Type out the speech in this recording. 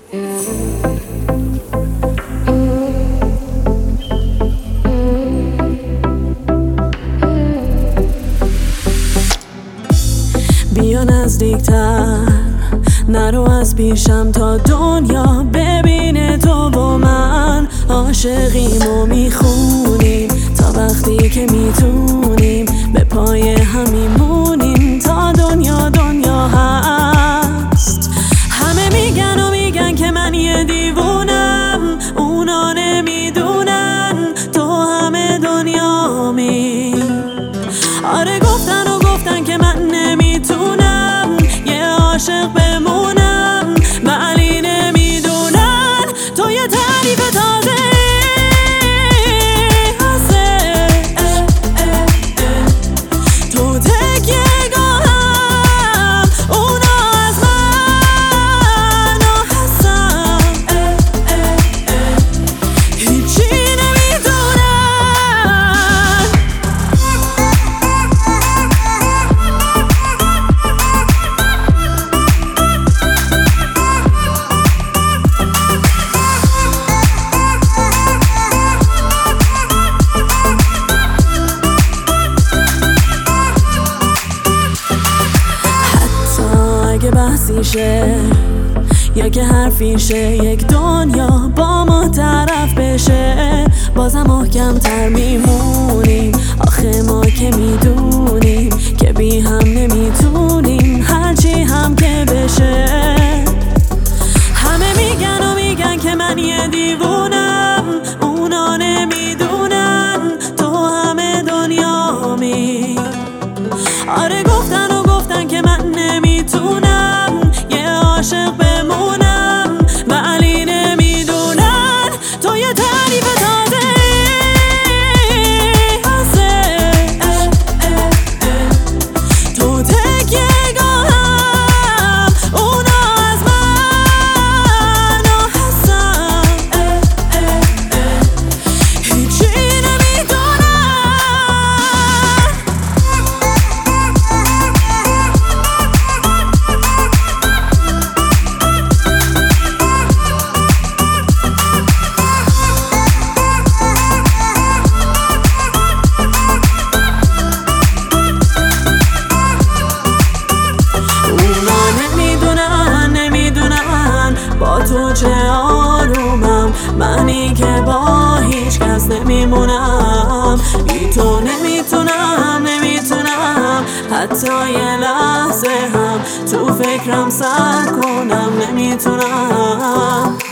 بیا نزدیکتر، نرو از پیشم تا دنیا ببینه تو و من عاشقیم و میخونیم تا وقتی که میتونیم به پای هم میمونیم تا دنیا دنیا هست. همه میگن و میگن که من یه دیوونم، اونا نمیدونن تو همه دنیامی. آره گفتن و گفتن که من نمیتونم یه عاشق بمونم، ولی نمیدونن تو یه تعریف تازه تو تکیه گاهم، اونا از من هستم هیچی نمیدونن. اگه بحثیشه یا که حرفیشه، یک دنیا با ما طرف بشه بازم محکم تر میمونیم. آخه ما که میدونیم که بی هم نمیتونیم هرچی هم که بشه. همه میگن و میگن که من یه دیوونم، اونا نمیدونن تو همه دنیامی. آره گفتن و گفتن که من نمیتونم یه عاشق بمونم، ولی نمیدونن تو یه تعریف تازه تو تکیه گاهم، اونا از من هستم هیچی نمیدونن. با تو چه آرومم، منی که با هیچ کس نمیمونم. بی تو نمیتونم حتی یه لحظه هم تو فکرم سر کنم، نمیتونم.